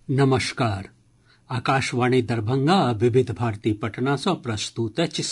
नमस्कार। आकाशवाणी दरभंगा आ विविध भारती पटना सँ प्रस्तुत अछि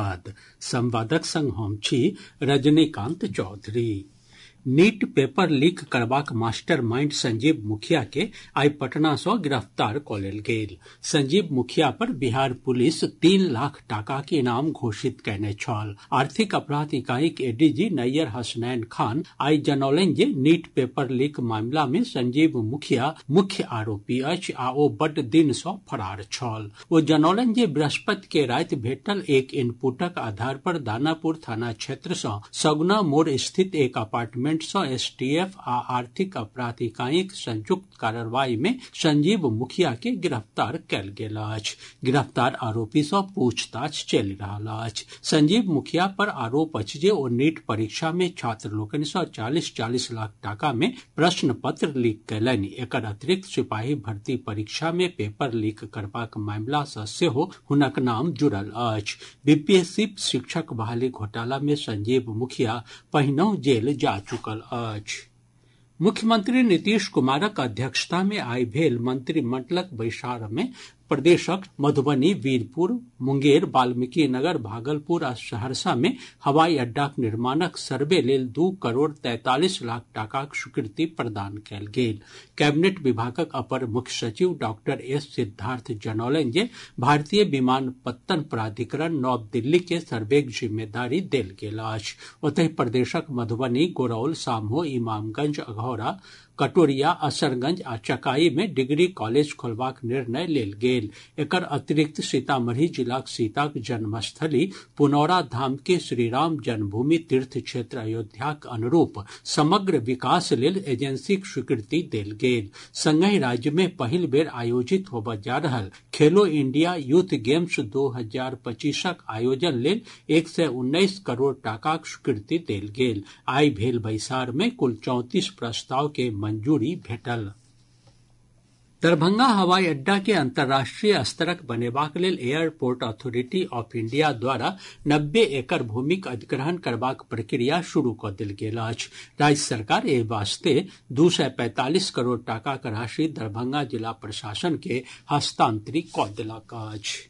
संवादक संग हम छी Rajnikant Chaudhary. NEET paper leak करबाक मास्टरमाइंड संजीव मुखिया के आइ पटना सँ गिरफ्तार कऽ लेल गेल। संजीव मुखिया पर बिहार पुलिस 3 लाख टाकाक इनाम घोषित कयने छल। आर्थिक अपराध इकाईक एडीजी नैयर हसनैन खान आइ जनौलनि जे नीट पेपर लीक मामिला मे संजीव मुखिया मुख्य आरोपी अछि आ ओ बड्ड दिन सँ फरार छल। ओ जनौलनि जे बृहस्पति के राति भेटल एक इनपुटक आधार पर दानापुर थाना क्षेत्र सँ सगुना मोड़ स्थित एक अपार्टमेंट सँ एसटीएफ आ आर्थिक अपराध इकाईक संयुक्त कार्रवाई मे संजीव मुखिया के गिरफ्तार कयल गेल अछि। गिरफ्तार आरोपी सँ पूछताछ चलि रहल अछि। संजीव मुखिया पर आरोप अछि जे ओ नीट परीक्षा मे छात्र लोकनि सँ 40-40 लाख टाका मे प्रश्न पत्र लीक कयलनि। एकर अतिरिक्त सिपाही भर्ती परीक्षा मे पेपर लीक करबाक मामिला सँ सेहो हुनक नाम जुड़ल अछि। बीपीएससी शिक्षक बहाली घोटाला मे संजीव मुखिया पहिनहुँ जेल जा चुकल अछि। मुख्यमंत्री नीतीश कुमारक अध्यक्षता मे आइ भेल मंत्रिमंडलक बैसार मे प्रदेशक मधुबनी, वीरपुर, मुंगेर, वाल्मीकिनगर, भागलपुर आ सहरसा मे हवाई अड्डाक निर्माणक सर्वे लेल 2 करोड़ 43 लाख टाकाक स्वीकृति प्रदान कयल गेल। कैबिनेट विभागक अपर मुख्य सचिव डॉक्टर एस सिद्धार्थ जनौलनि जे भारतीय विमानपत्तन प्राधिकरण नव दिल्ली के सर्वेक जिम्मेदारी देल गेल अछि। ओतहि प्रदेशक मधुबनी, गोरौल, साम्हो, इमामगंज, अघौरा, कटोरिया, असरगंज आ चकाई मे डिग्री कॉलेज खोलबाक निर्णय लेल गेल। एकर अतिरिक्त सीतामढ़ी जिलाक सीताक जन्मस्थली पुनौरा धाम के श्रीराम जन्मभूमि तीर्थ क्षेत्र अयोध्याक अनुरूप समग्र विकास लेल एजेंसीक स्वीकृति देल गेल। संगहि राज्य मे पहिल बेर आयोजित होबय जा रहल खेलो इंडिया यूथ गेम्स 2025क आयोजन लेल 119 करोड़ टाकाक स्वीकृति देल गेल। आइ भेल बैसार मे कुल 34 प्रस्ताव के मंजूरी भेटल। दरभंगा हवाई अड्डा के अंतर्राष्ट्रीय स्तरक बनेबाक लेल एयरपोर्ट अथॉरिटी ऑफ इंडिया द्वारा 90 एकड़ भूमिक अधिग्रहण करबाक प्रक्रिया शुरू कऽ देल गेल अछि। राज्य सरकार एहि वास्ते 245 करोड़ टाकाक राशि दरभंगा जिला प्रशासन के हस्तांतरित कऽ देलक अछि।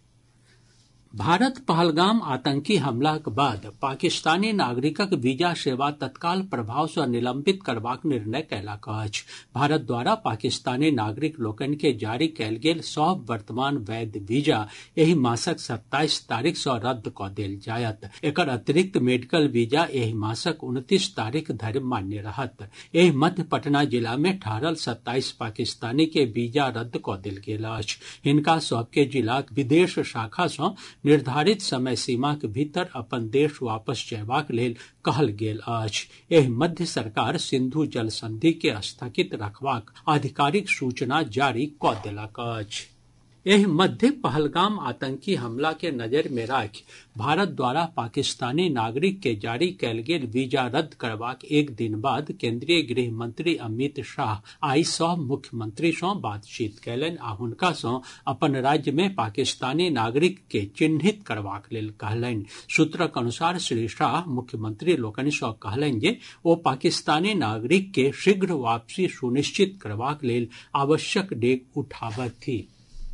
भारत पहलगाम आतंकी हमलाक बाद पाकिस्तानी नागरिकक वीजा सेवा तत्काल प्रभाव सँ निलंबित करबाक निर्णय कयलक अछि। भारत द्वारा पाकिस्तानी नागरिक लोकनि के जारी कयल गेल सभ वर्तमान वैध वीजा एहि मासक 27 तारीख सँ रद्द कऽ देल जायत। एकर अतिरिक्त मेडिकल वीजा एहि मासक 29 तारीख धरि मान्य रहत। एहि मध्य पटना जिला मे ठहरल 27 पाकिस्तानी के वीजा रद्द कऽ देल गेल अछि। हिनका सभ के जिलाक विदेश शाखा सँ निर्धारित समय सीमाक भीतर अपन देश वापस जयबाक लेल कहल गेल अछि। एहि मध्य सरकार सिंधु जल संधि के स्थगित रखबाक आधिकारिक सूचना जारी कऽ देलक अछि। एहि मध्य पहलगाम आतंकी हमला के नजरि मे राखि भारत द्वारा पाकिस्तानी नागरिक के जारी कयल गेल वीजा रद्द करबाक एक दिन बाद केंद्रीय गृह मंत्री अमित शाह आइ सभ मुख्यमंत्री सँ बातचीत कयलनि आ हुनका सँ अपन राज्य मे पाकिस्तानी नागरिक के चिन्हित करबाक लेल कहलनि। सूत्रक अनुसार श्री शाह मुख्यमंत्री लोकनि सँ कहलनि जे ओ पाकिस्तानी नागरिक के शीघ्र वापसी सुनिश्चित करबाक लेल आवश्यक डेग उठाबथि।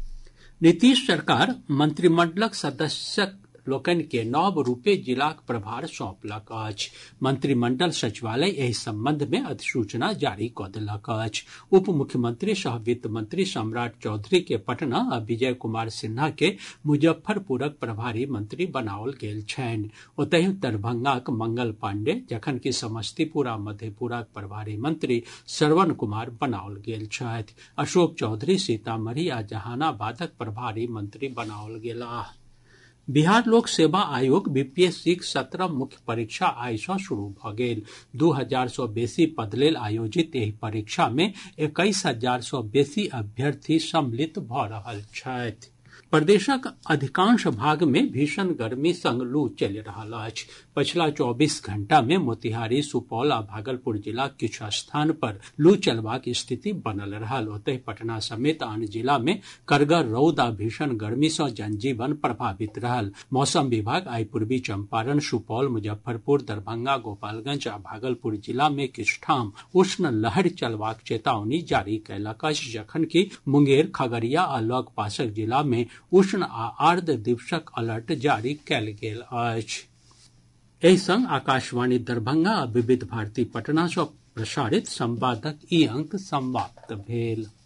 नीतीश सरकार मंत्रिमंडलक सदस्यक लोकनि के नव रूपे जिलाक प्रभार सौंपलक अछि। मंत्रिमंडल सचिवालय एहि संबंध मे अधिसूचना जारी कऽ देलक अछि। उप मुख्यमंत्री सह वित्त मंत्री सम्राट चौधरी के पटना आ विजय कुमार सिन्हा के मुजफ्फरपुरक प्रभारी मंत्री बनाओल गेल छनि। ओतहि दरभंगाक मंगल पांडेय जखनकि समस्तीपुर आ मधेपुराक प्रभारी मंत्री श्रवण कुमार बनाओल गेल छथि। अशोक चौधरी सीतामढ़ी आ जहानाबादक प्रभारी मंत्री बनाओल गेलाह। बिहार लोक सेवा आयोग बीपीएससीक 17 मुख्य परीक्षा आइ सँ शुरू भऽ गेल। 2000 सँ बेसी पद लेल आयोजित एहि परीक्षा मे 21,000 सँ बेसी अभ्यर्थी सम्मिलित भऽ रहल छथि। प्रदेशक अधिकांश भाग मे भीषण गर्मी संग लू चलि रहल अछि। पछिला 24 घंटा मे मोतिहारी, सुपौल आ भागलपुर जिलाक किछु स्थान पर लू चलबाक स्थिति बनल रहल। ओतहि पटना समेत आन जिला मे कड़गर रौद आ भीषण गर्मी सँ जनजीवन प्रभावित रहल। मौसम विभाग आइ पूर्वी चंपारण, सुपौल, मुजफ्फरपुर, दरभंगा, गोपालगंज आ भागलपुर जिला मे किछु ठाम उष्ण लहरि चलबाक चेतावनी जारी कयलक अछि, जखनकि मुंगेर, खगड़िया आ लग पासक जिला मे उष्ण आ आर्द्र दिवसक अलर्ट जारी कयल गेल अछि। एहि संग आकाशवाणी दरभंगा आ विविध भारती पटना सँ प्रसारित संवादक ई अंक समाप्त भेल।